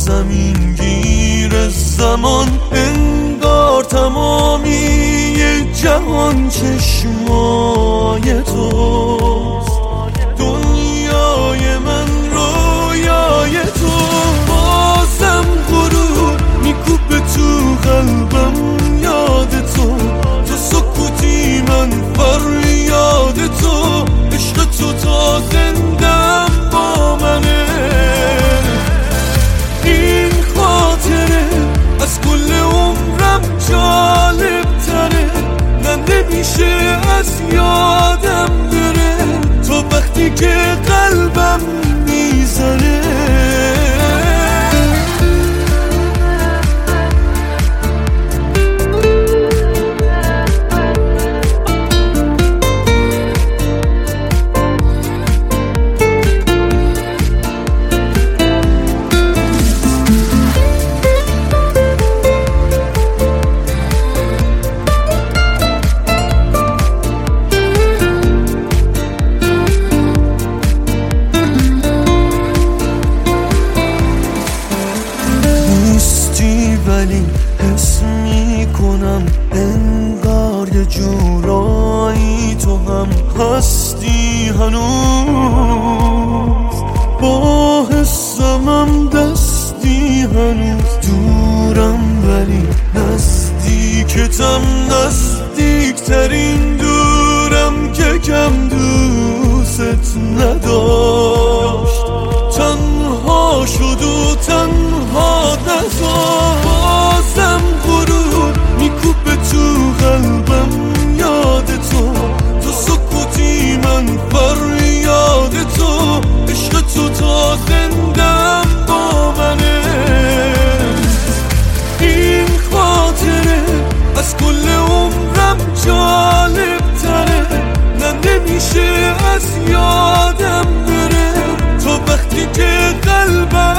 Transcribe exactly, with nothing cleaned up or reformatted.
زمین گیر زمان، انگار تمامی جهان چشمای توست. دنیای من رویای تو، بازم غرور میکوبه تو قلبم یاد تو. تو سکوتی من فریاد تو، عشق تو تا زندم با منه. این خاطره از کل عمرم جالب تره، نه نمیشه از یادم بره. تو وقتی که قلبم میزنه، ولی حس میکنم انگار یه جورایی تو هم هستی هنوز. با حسمم دستی هنوز، دورم ولی نزدیکتم، نزدیکترین دورم که کم دوست نداشت. تنها شد و تنها نذاشت. بازم غرور میکوبه تو قلبم یاد تو. تو سکوتی من فریاد تو، عشق تو تا زندم با منه. این خاطره از کل عمرم جالب تره، نه نمیشه از یادم بره. تو وقتی که قلبم